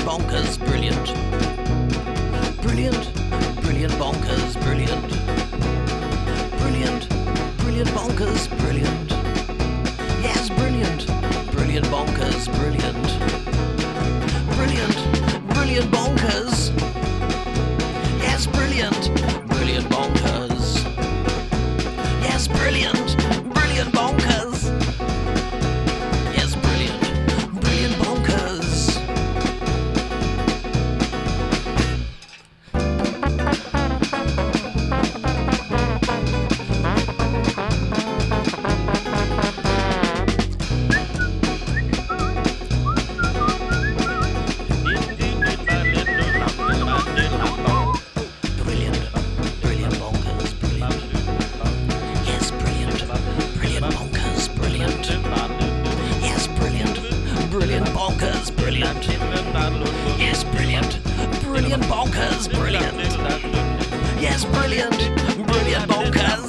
bonkers, brilliant. Brilliant, brilliant bonkers, brilliant. Brilliant, brilliant bonkers, brilliant. Yes, brilliant, brilliant bonkers, brilliant. Brilliant, brilliant bonkers. Yes, brilliant, brilliant bonkers. Yes, brilliant, brilliant bonkers. Yes, brilliant, brilliant bonkers. Brilliant bonkers, brilliant. Yes, brilliant, brilliant bonkers, brilliant. Yes, brilliant, brilliant bonkers.